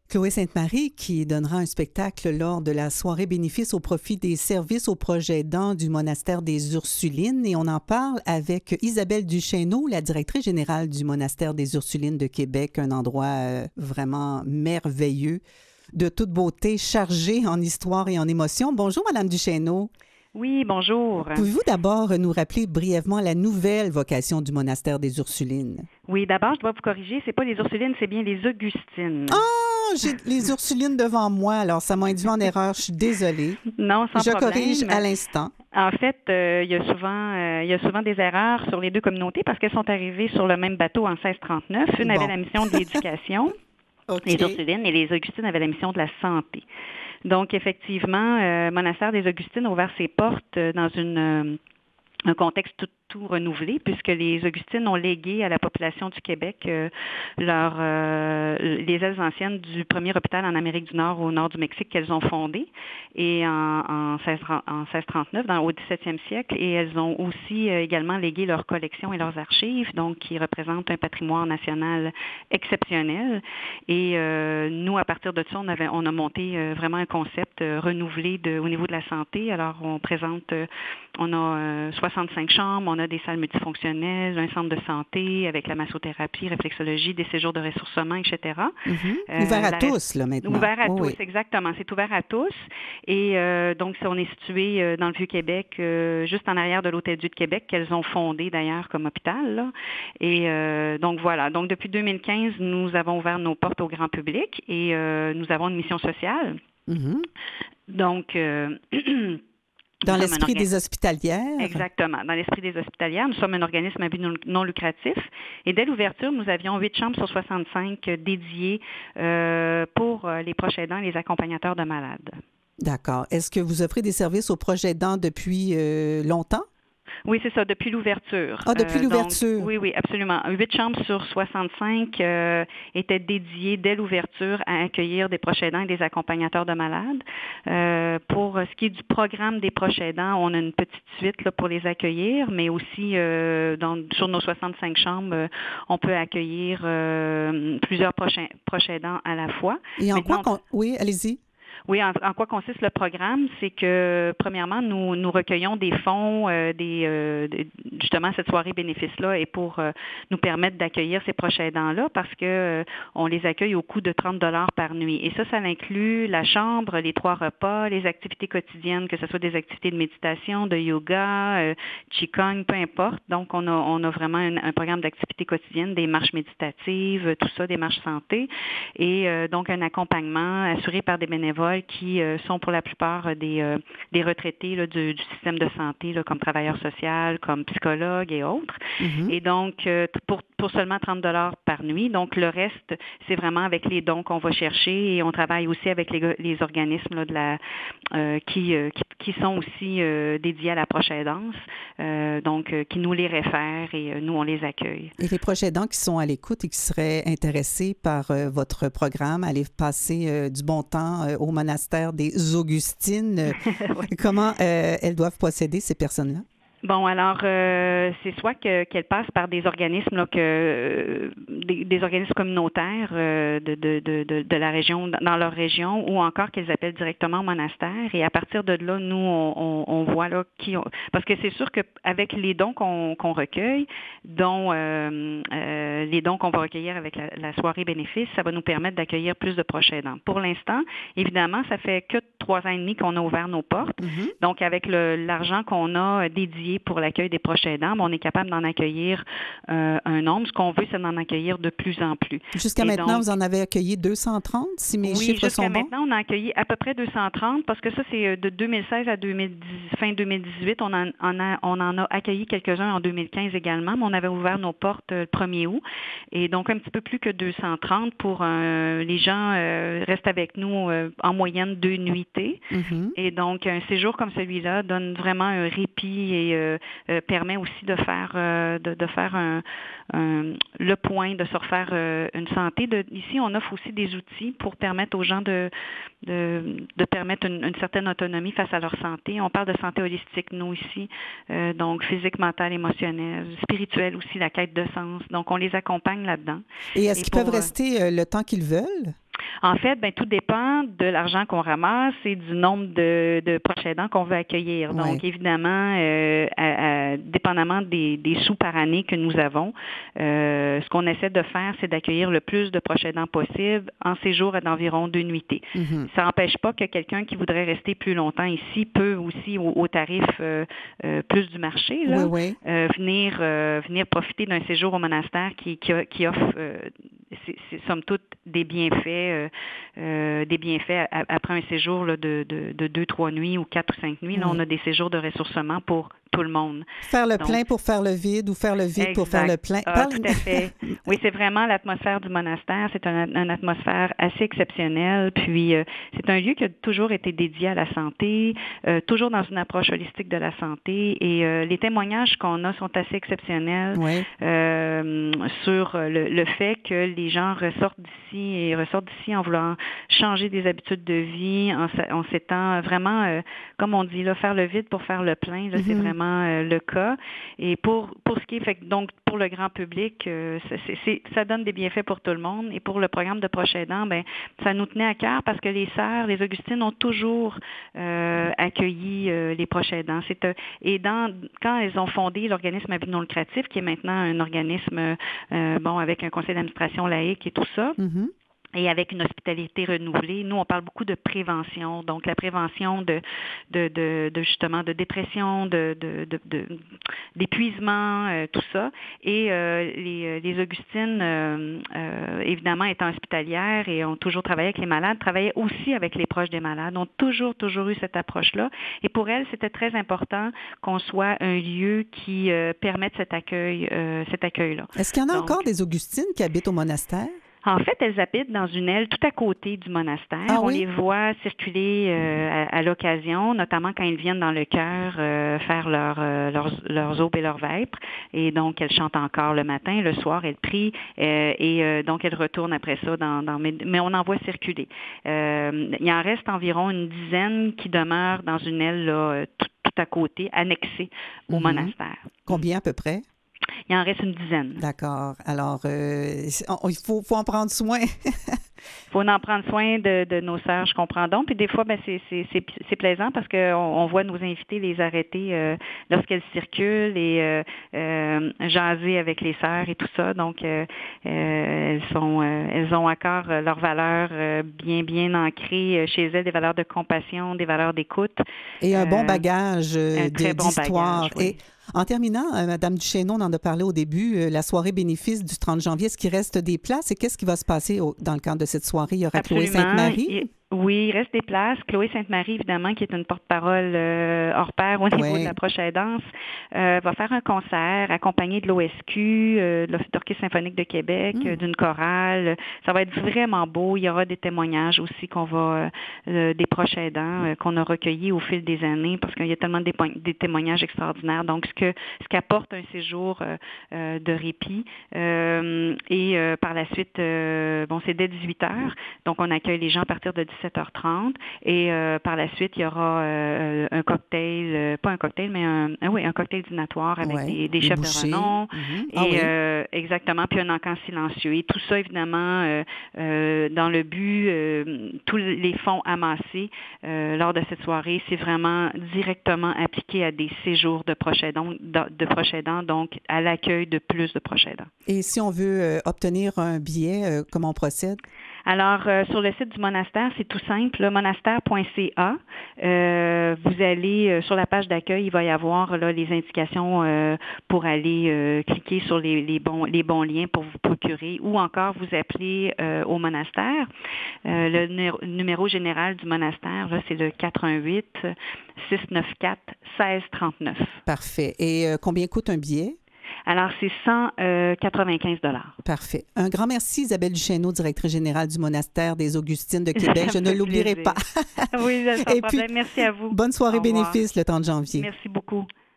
Chloé Sainte-Marie qui donnera un spectacle lors de la soirée bénéfice au profit des services aux projet aidants du monastère des Ursulines. Et on en parle avec Isabelle Duchesneau, la directrice générale du monastère des Ursulines de Québec, un endroit vraiment merveilleux, de toute beauté, chargé en histoire et en émotion. Bonjour, Madame Duchesneau. Oui, bonjour. Pouvez-vous d'abord nous rappeler brièvement la nouvelle vocation du monastère des Ursulines? Oui, d'abord, je dois vous corriger, c'est pas les Ursulines, c'est bien les Augustines. Oh, j'ai les Ursulines devant moi, alors ça m'a induit en erreur. Je suis désolée. Non, sans Je problème. corrige à l'instant. En fait, il y a souvent des erreurs sur les deux communautés parce qu'elles sont arrivées sur le même bateau en 1639. Une avait la mission de l'éducation, Okay. les Ursulines, et les Augustines avaient la mission de la santé. Donc, effectivement, Monastère des Augustines a ouvert ses portes dans un contexte tout renouvelé, puisque les Augustines ont légué à la population du Québec les ailes anciennes du premier hôpital en Amérique du Nord, au nord du Mexique, qu'elles ont fondé, et en 1639, au 17e siècle, et elles ont aussi également légué leurs collections et leurs archives, donc qui représentent un patrimoine national exceptionnel. Et nous, à partir de ça, on a monté vraiment un concept renouvelé au niveau de la santé. Alors, on a 65 chambres, on a des salles multifonctionnelles, un centre de santé avec la massothérapie, réflexologie, des séjours de ressourcement, etc. Ouvert à tous, là, maintenant. Ouvert à tous, exactement. C'est ouvert à tous. Et donc, on est situé dans le Vieux-Québec, juste en arrière de l'Hôtel-Dieu de Québec, qu'elles ont fondé d'ailleurs comme hôpital, là. Et donc, voilà. Donc, depuis 2015, nous avons ouvert nos portes au grand public et nous avons une mission sociale. Mm-hmm. Donc, dans l'esprit des hospitalières. Exactement. Dans l'esprit des hospitalières, nous sommes un organisme à but non lucratif. Et dès l'ouverture, nous avions 8 chambres sur 65 dédiées pour les proches aidants et les accompagnateurs de malades. D'accord. Est-ce que vous offrez des services aux proches aidants depuis longtemps? Oui, c'est ça, depuis l'ouverture. Ah, depuis l'ouverture. Donc, oui, absolument. 8 chambres sur 65 étaient dédiées dès l'ouverture à accueillir des proches aidants et des accompagnateurs de malades. Pour ce qui est du programme des proches aidants, on a une petite suite là, pour les accueillir, mais aussi sur nos 65 chambres, on peut accueillir plusieurs proches aidants à la fois. Et en quoi Oui, allez-y. Oui, en quoi consiste le programme? C'est que, premièrement, nous recueillons des fonds, justement, cette soirée bénéfice-là est pour nous permettre d'accueillir ces proches aidants-là parce que on les accueille au coût de 30 $ par nuit. Et ça inclut la chambre, les 3 repas, les activités quotidiennes, que ce soit des activités de méditation, de yoga, qigong, peu importe. Donc, on a vraiment un programme d'activités quotidiennes, des marches méditatives, tout ça, des marches santé, et donc un accompagnement assuré par des bénévoles qui sont pour la plupart des retraités là, du système de santé, là, comme travailleurs sociaux, comme psychologues et autres. Mm-hmm. Et donc, pour seulement 30 $ par nuit. Donc, le reste, c'est vraiment avec les dons qu'on va chercher et on travaille aussi avec les organismes là, qui sont aussi dédiés à la proche aidance, donc qui nous les réfèrent et nous, on les accueille. Et les proches aidants qui sont à l'écoute et qui seraient intéressés par votre programme, aller passer du bon temps au monastère des Augustines, oui. Comment elles doivent procéder, ces personnes-là? Bon, alors, c'est soit qu'elles passent par des organismes, là, des organismes communautaires de la région, dans leur région, ou encore qu'elles appellent directement au monastère. Et à partir de là, nous, on voit là parce que c'est sûr qu'avec les dons qu'on recueille, dont les dons qu'on va recueillir avec la soirée bénéfice, ça va nous permettre d'accueillir plus de proches aidants. Pour l'instant, évidemment, ça fait que 3 ans et demi qu'on a ouvert nos portes. Mm-hmm. Donc, avec l'argent qu'on a dédié pour l'accueil des proches aidants, on est capable d'en accueillir un nombre. Ce qu'on veut, c'est d'en accueillir de plus en plus. Jusqu'à maintenant, vous en avez accueilli 230, si mes chiffres sont bons? Oui, jusqu'à maintenant, on a accueilli à peu près 230, parce que ça, c'est de 2016 à fin 2018. On en a accueilli quelques-uns en 2015 également, mais on avait ouvert nos portes le 1er août. Et donc, un petit peu plus que 230 pour les gens restent avec nous en moyenne 2 nuitées. Mm-hmm. Et donc, un séjour comme celui-là donne vraiment un répit et permet aussi de faire le point, de se refaire une santé. Ici, on offre aussi des outils pour permettre aux gens de permettre une certaine autonomie face à leur santé. On parle de santé holistique, nous, ici, donc physique, mentale, émotionnelle, spirituelle aussi, la quête de sens. Donc, on les accompagne là-dedans. Et est-ce qu'ils peuvent rester le temps qu'ils veulent? En fait, tout dépend de l'argent qu'on ramasse et du nombre de proches aidants qu'on veut accueillir. Ouais. Donc, évidemment, dépendamment des sous par année que nous avons, ce qu'on essaie de faire, c'est d'accueillir le plus de proches aidants possible en séjour d'environ 2 nuitées. Mm-hmm. Ça n'empêche pas que quelqu'un qui voudrait rester plus longtemps ici peut aussi, au tarif plus du marché, là, oui. venir profiter d'un séjour au monastère qui offre, c'est somme toute, des bienfaits après un séjour là, de 2-3 nuits ou 4 ou 5 nuits. Là, on a des séjours de ressourcement pour tout le monde. Faire le plein pour faire le vide ou faire le vide pour faire le plein. Tout à fait. Oui, c'est vraiment l'atmosphère du monastère. C'est une atmosphère assez exceptionnelle. Puis, c'est un lieu qui a toujours été dédié à la santé, toujours dans une approche holistique de la santé. Et les témoignages qu'on a sont assez exceptionnels sur le fait que les gens ressortent d'ici en voulant changer des habitudes de vie, en s'étant vraiment, comme on dit, là, faire le vide pour faire le plein. Là, c'est vraiment le cas. Et pour ce qui est, donc pour le grand public, ça donne des bienfaits pour tout le monde. Et pour le programme de proches aidants, ça nous tenait à cœur parce que les sœurs, les Augustines ont toujours accueilli les proches aidants. Quand elles ont fondé l'organisme à but non lucratif, qui est maintenant un organisme avec un conseil d'administration laïque et tout ça. Mm-hmm. Et avec une hospitalité renouvelée, nous, on parle beaucoup de prévention. Donc, la prévention justement de dépression, d'épuisement, tout ça. Et les Augustines, évidemment, étant hospitalières et ont toujours travaillé avec les malades, travaillaient aussi avec les proches des malades, ont toujours eu cette approche-là. Et pour elles, c'était très important qu'on soit un lieu qui permette cet accueil-là. Est-ce qu'il y en a encore des Augustines qui habitent au monastère? En fait, elles habitent dans une aile tout à côté du monastère. On les voit circuler à l'occasion, notamment quand ils viennent dans le chœur faire leurs aubes et leurs vêpres. Et donc, elles chantent encore le matin, le soir, elles prient. Donc, elles retournent après ça mais on en voit circuler. Il en reste environ une dizaine qui demeurent dans une aile là, tout à côté, annexée au monastère. Combien à peu près? Il en reste une dizaine. D'accord. Alors, il faut en prendre soin. Il faut en prendre soin de nos sœurs, je comprends donc. Puis des fois, c'est plaisant parce qu'on voit nos invités les arrêter lorsqu'elles circulent et jaser avec les sœurs et tout ça. Donc, elles ont encore leurs valeurs bien ancrées chez elles, des valeurs de compassion, des valeurs d'écoute. Et un bon bagage d'histoire. Oui. Et en terminant, Mme Duchesneau, on en a parlé au début, la soirée bénéfice du 30 janvier, est-ce qu'il reste des places et qu'est-ce qui va se passer dans le cadre de cette soirée? Il y aura Chloé Sainte-Marie? Oui, il reste des places. Chloé Sainte-Marie, évidemment, qui est une porte-parole hors pair au niveau de la proche aidance, va faire un concert accompagné de l'OSQ, de l'Orchestre symphonique de Québec, d'une chorale. Ça va être vraiment beau. Il y aura des témoignages aussi des proches aidants qu'on a recueillis au fil des années parce qu'il y a tellement des témoignages extraordinaires. Donc, ce qu'apporte un séjour de répit. Et par la suite, c'est dès 18h. Donc, on accueille les gens à partir de 17h30 et par la suite, il y aura un cocktail, pas un cocktail, mais un cocktail dînatoire avec des chefs de renom. Exactement, puis un encan silencieux. Et tout ça, évidemment, dans le but, tous les fonds amassés lors de cette soirée, c'est vraiment directement appliqué à des séjours de proches aidants, donc à l'accueil de plus de proches aidants. Et si on veut obtenir un billet, comment on procède? Alors, sur le site du monastère, c'est tout simple, monastère.ca. Vous allez sur la page d'accueil, il va y avoir là, les indications pour aller cliquer sur les bons liens pour vous procurer ou encore vous appeler au monastère. Le numéro général du monastère, là, c'est le 418-694-1639. Parfait. Et combien coûte un billet? Alors, c'est 195 $. Parfait. Un grand merci, Isabelle Duchesneau, directrice générale du monastère des Augustines de Québec. Je ne l'oublierai pas. Oui, sans problème. Merci à vous. Bonne soirée bénéfice le 30 janvier. Merci beaucoup.